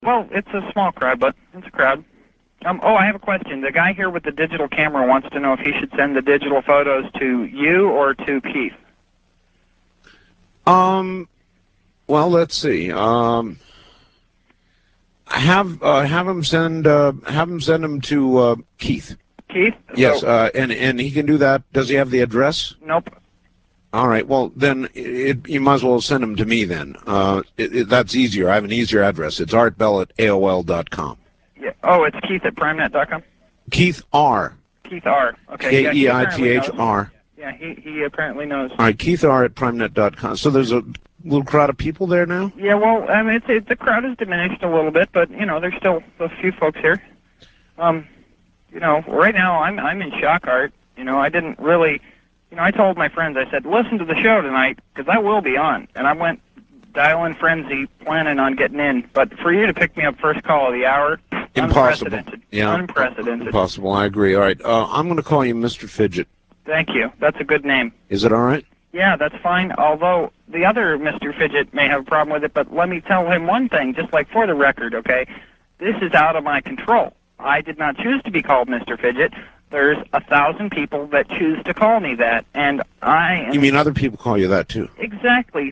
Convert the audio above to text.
Well, it's a small crowd, but it's a crowd. Oh, I have a question. The guy here with the digital camera wants to know if he should send the digital photos to you or to Keith. Well, let's see. Have him send them to Keith. Keith? Yes, and he can do that. Does he have the address? Nope. All right. Well, then you might as well send them to me then. That's easier. I have an easier address. It's artbell@aol.com. Yeah. Oh, it's Keith at primenet.com? Keith R. Keith R. Okay. Keithr. Yeah, he apparently knows. All right, Keith R. at primenet.com. So there's a little crowd of people there now? Yeah, well, I mean, the crowd has diminished a little bit, but, there's still a few folks here. Right now I'm in shock, Art. I didn't really, I told my friends, I said, listen to the show tonight, because I will be on. And I went dial-in frenzy, planning on getting in. But for you to pick me up first call of the hour, impossible. Unprecedented. Yeah, unprecedented. Impossible, I agree. All right, I'm going to call you Mr. Fidget. Thank you. That's a good name. Is it all right? Yeah, that's fine, although the other Mr. Fidget may have a problem with it, but let me tell him one thing, just like for the record, okay? This is out of my control. I did not choose to be called Mr. Fidget. There's 1,000 people that choose to call me that, and I am... You mean other people call you that, too? Exactly.